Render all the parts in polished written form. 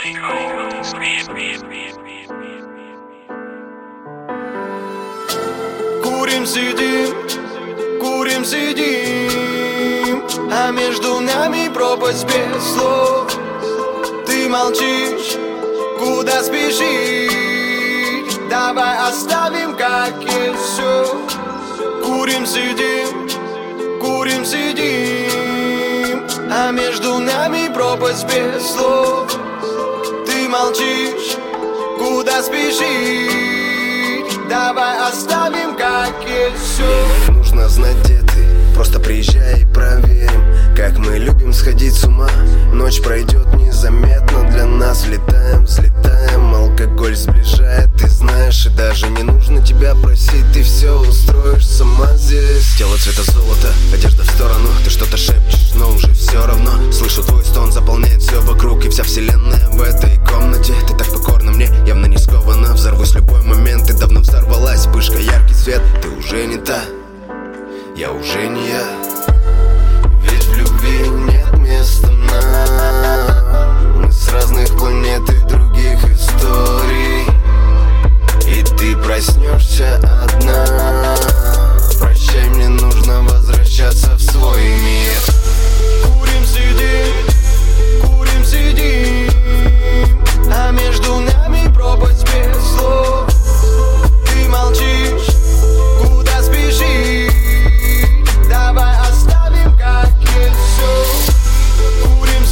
Курим, сидим, а между нами пропасть без слов. Ты молчишь, куда спешишь? Давай оставим, как есть все. Курим, сидим, а между нами пропасть без слов. Ты молчишь, куда спешишь? Давай оставим, как есть все. Не нужно знать, где ты, просто приезжай и проверим, как мы любим сходить с ума. Ночь пройдет незаметно для нас. Влетаем, взлетаем, алкоголь сближает, ты знаешь. И даже не нужно тебя просить, ты все устроишь сама здесь. Тело цвета золота, одежда в сторону. Ты что-то шепчешь, но уже все равно. Слышу твой стон, заполняет все вокруг. И вся вселенная в этой комнате. Ты так покорна мне, явно не скована. Взорвусь в любой момент, ты давно взорвалась. Вспышка, яркий свет, ты уже не та, я уже не я. Ведь в любви нет места нам. Мы с разных планет и других историй. И ты проснешься одна. Прощай, мне нужно возвращаться в свой мир. Курим, сидим, а между нами пропасть без слов. Ты молчишь, куда спешишь? Давай оставим, как есть все. Курим,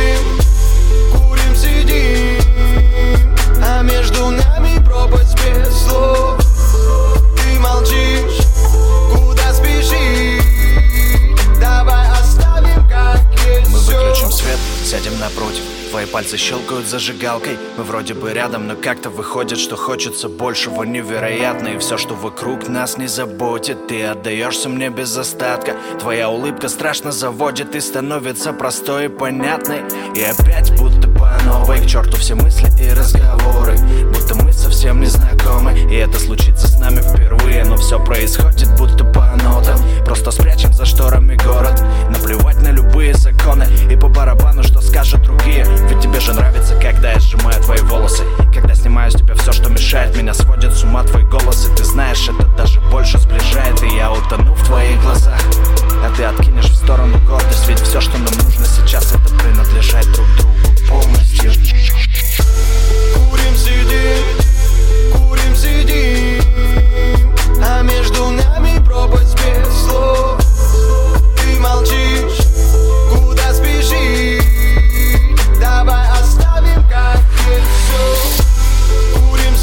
сидим, а между нами пропасть без слов. Ты молчишь, куда спешишь? Давай оставим, как есть все. Мы выключим свет, сядем напротив. Твои пальцы щелкают зажигалкой. Мы вроде бы рядом, но как-то выходит, что хочется большего, невероятно. И все, что вокруг нас, не заботит. Ты отдаешься мне без остатка. Твоя улыбка страшно заводит и становится простой и понятной. И опять будто по новой, к черту все мысли и разговоры, будто мы совсем не знакомы. И это случится с нами впервые, но все происходит будто по нотам. Просто спрячем за шторами город. Наплевать на любые законы и по барабану, что скажут другие. Ведь тебе же нравится, когда я сжимаю твои волосы. Когда снимаю с тебя все, что мешает. Меня сводит с ума твой голос. И ты знаешь, это даже больше сближает. И я утону в твоих глазах, а ты откинешь в сторону гордость. Ведь все, что нам нужно сейчас, это принадлежать друг другу полностью. Курим, сидим, а между нами пропасть без слов. Ты молчишь, куда спешишь? Давай оставим, как есть все. Курим,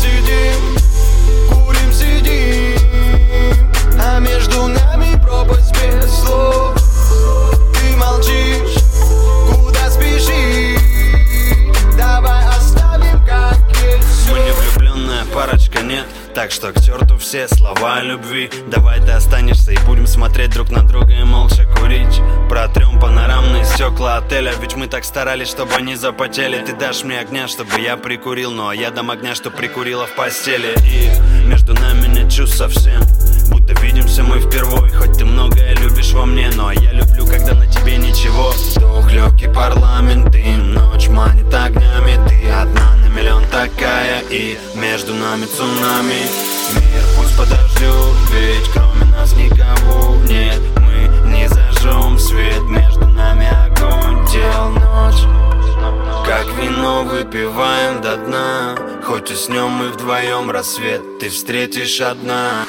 сидим, а между нами пропасть без слов. Ты молчишь, куда спешишь? Давай оставим, как есть все. Мы не влюбленная парочка, нет. Так что к черту все слова о любви. Давай ты останешься и будем смотреть друг на друга и молча курить. Протрем панорамные стекла отеля, ведь мы так старались, чтобы они запотели. Ты дашь мне огня, чтобы я прикурил, ну а я дам огня, что прикурила в постели. И между нами нет чувств совсем, будто видимся мы впервые. Хоть ты многое любишь во мне, ну а я люблю, когда на тебе ничего. Вдох, легкий парламент, дым, ночь манит огнями. Ты одна на миллион такая, и между нами цунами. Мир пусть подождет, ведь кроме нас никого нет. Мы не зажжем свет, между нами огонь, дел ночь. Как вино выпиваем до дна, хоть уснем мы вдвоем, рассвет ты встретишь одна.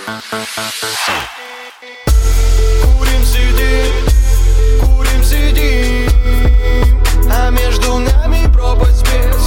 Курим, сидим, а между нами пропасть без